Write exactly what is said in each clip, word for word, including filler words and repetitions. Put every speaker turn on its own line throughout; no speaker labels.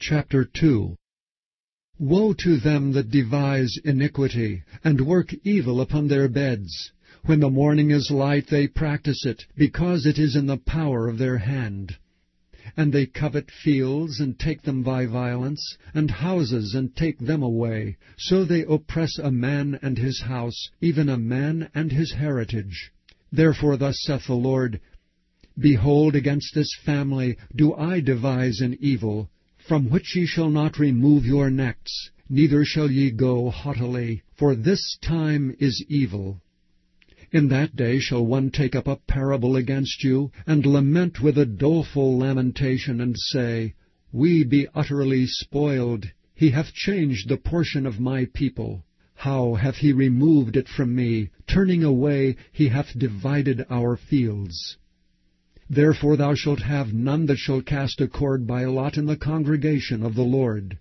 Chapter two. Woe to them that devise iniquity, and work evil upon their beds. When the morning is light they practice it, because it is in the power of their hand. And they covet fields, and take them by violence, and houses, and take them away. So they oppress a man and his house, even a man and his heritage. Therefore thus saith the Lord, Behold, against this family do I devise an evil, from which ye shall not remove your necks, neither shall ye go haughtily, for this time is evil. In that day shall one take up a parable against you, and lament with a doleful lamentation, and say, We be utterly spoiled. He hath changed the portion of my people. How hath he removed it from me? Turning away, he hath divided our fields. Therefore thou shalt have none that shall cast a cord by lot in the congregation of the Lord.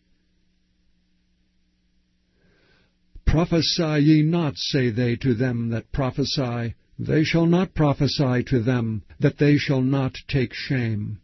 Prophesy ye not, say they to them that prophesy. They shall not prophesy to them, that they shall not take shame.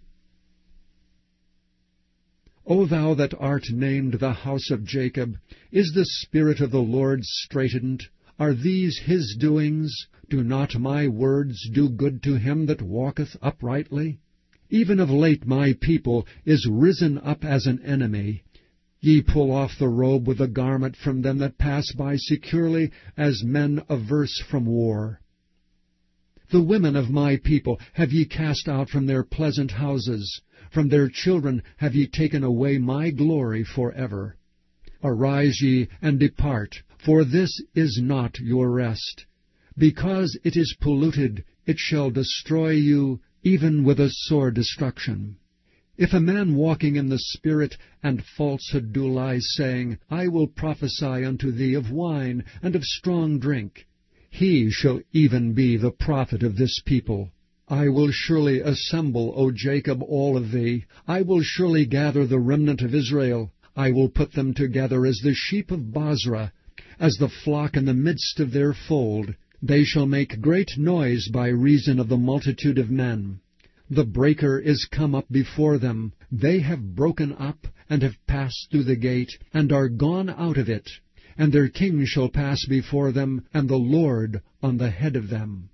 O thou that art named the house of Jacob, is the Spirit of the Lord straitened? Are these his doings? Do not my words do good to him that walketh uprightly? Even of late my people is risen up as an enemy. Ye pull off the robe with the garment from them that pass by securely, as men averse from war. The women of my people have ye cast out from their pleasant houses. From their children have ye taken away my glory forever. Arise ye, and depart, for this is not your rest. Because it is polluted, it shall destroy you, even with a sore destruction. If a man walking in the Spirit and falsehood do lie, saying, I will prophesy unto thee of wine and of strong drink, he shall even be the prophet of this people. I will surely assemble, O Jacob, all of thee. I will surely gather the remnant of Israel. I will put them together as the sheep of Bozrah, as the flock in the midst of their fold. They shall make great noise by reason of the multitude of men. The breaker is come up before them. They have broken up, and have passed through the gate, and are gone out of it. And their king shall pass before them, and the Lord on the head of them.